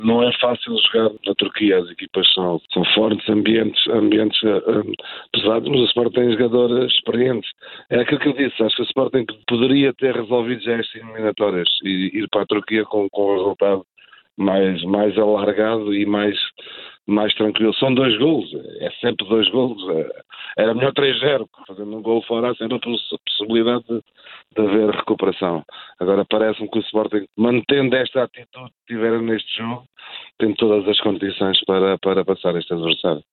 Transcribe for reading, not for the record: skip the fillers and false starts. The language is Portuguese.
Não é fácil jogar na Turquia, as equipas são fortes, ambientes pesados, mas o Sporting tem jogadores experientes. É aquilo que eu disse, acho que o Sporting poderia ter resolvido já estas eliminatórias e ir para a Turquia com um resultado mais alargado e mais tranquilo. São 2 golos, é sempre 2 golos. Era melhor 3-0, fazendo um gol fora há sempre a possibilidade de haver recuperação. Agora parece-me que o Sporting, mantendo esta atitude que tiveram neste jogo, tem todas as condições para passar este adversário.